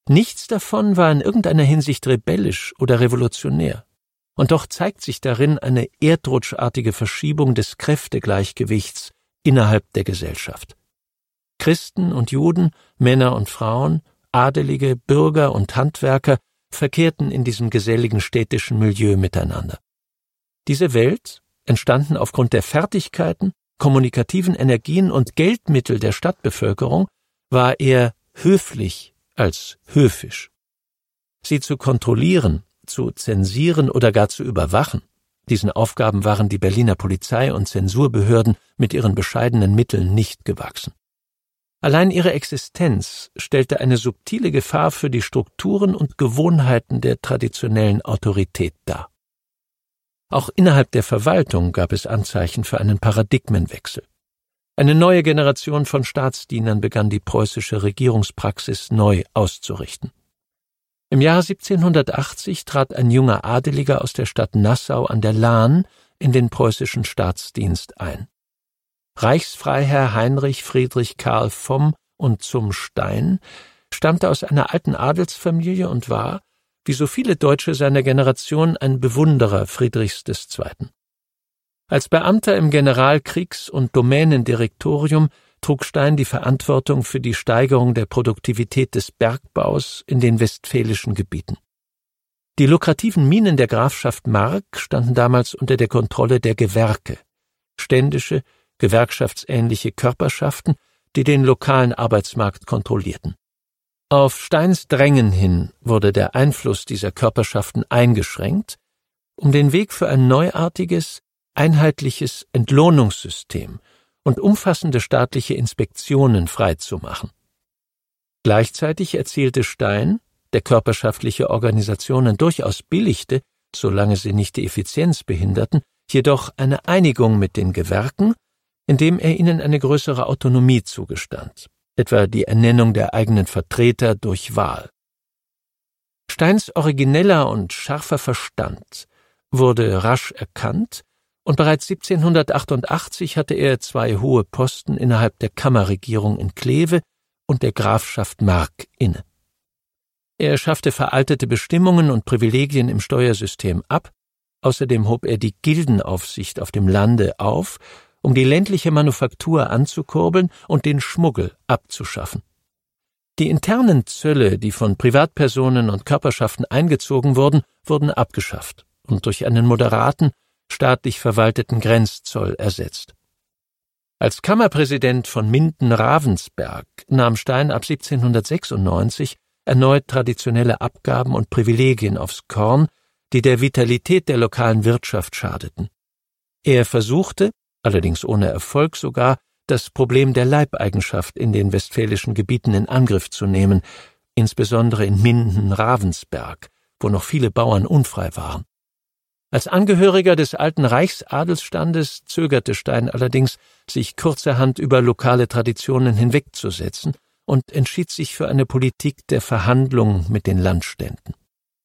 Nichts davon war in irgendeiner Hinsicht rebellisch oder revolutionär. Und doch zeigt sich darin eine erdrutschartige Verschiebung des Kräftegleichgewichts innerhalb der Gesellschaft. Christen und Juden, Männer und Frauen, Adelige, Bürger und Handwerker verkehrten in diesem geselligen städtischen Milieu miteinander. Diese Welt, entstanden aufgrund der Fertigkeiten, kommunikativen Energien und Geldmittel der Stadtbevölkerung, war eher höflich als höfisch. Sie zu kontrollieren, zu zensieren oder gar zu überwachen, diesen Aufgaben waren die Berliner Polizei und Zensurbehörden mit ihren bescheidenen Mitteln nicht gewachsen. Allein ihre Existenz stellte eine subtile Gefahr für die Strukturen und Gewohnheiten der traditionellen Autorität dar. Auch innerhalb der Verwaltung gab es Anzeichen für einen Paradigmenwechsel. Eine neue Generation von Staatsdienern begann die preußische Regierungspraxis neu auszurichten. Im Jahr 1780 trat ein junger Adeliger aus der Stadt Nassau an der Lahn in den preußischen Staatsdienst ein. Reichsfreiherr Heinrich Friedrich Karl vom und zum Stein stammte aus einer alten Adelsfamilie und war, wie so viele Deutsche seiner Generation, ein Bewunderer Friedrichs II. Als Beamter im Generalkriegs- und Domänendirektorium trug Stein die Verantwortung für die Steigerung der Produktivität des Bergbaus in den westfälischen Gebieten. Die lukrativen Minen der Grafschaft Mark standen damals unter der Kontrolle der Gewerke, ständische, gewerkschaftsähnliche Körperschaften, die den lokalen Arbeitsmarkt kontrollierten. Auf Steins Drängen hin wurde der Einfluss dieser Körperschaften eingeschränkt, um den Weg für ein neuartiges, einheitliches Entlohnungssystem und umfassende staatliche Inspektionen freizumachen. Gleichzeitig erzielte Stein, der körperschaftliche Organisationen durchaus billigte, solange sie nicht die Effizienz behinderten, jedoch eine Einigung mit den Gewerken, indem er ihnen eine größere Autonomie zugestand, etwa die Ernennung der eigenen Vertreter durch Wahl. Steins origineller und scharfer Verstand wurde rasch erkannt, und bereits 1788 hatte er 2 hohe Posten innerhalb der Kammerregierung in Kleve und der Grafschaft Mark inne. Er schaffte veraltete Bestimmungen und Privilegien im Steuersystem ab, außerdem hob er die Gildenaufsicht auf dem Lande auf, um die ländliche Manufaktur anzukurbeln und den Schmuggel abzuschaffen. Die internen Zölle, die von Privatpersonen und Körperschaften eingezogen wurden, wurden abgeschafft und durch einen moderaten, staatlich verwalteten Grenzzoll ersetzt. Als Kammerpräsident von Minden-Ravensberg nahm Stein ab 1796 erneut traditionelle Abgaben und Privilegien aufs Korn, die der Vitalität der lokalen Wirtschaft schadeten. Er versuchte, allerdings ohne Erfolg sogar, das Problem der Leibeigenschaft in den westfälischen Gebieten in Angriff zu nehmen, insbesondere in Minden-Ravensberg, wo noch viele Bauern unfrei waren. Als Angehöriger des alten Reichsadelsstandes zögerte Stein allerdings, sich kurzerhand über lokale Traditionen hinwegzusetzen und entschied sich für eine Politik der Verhandlung mit den Landständen.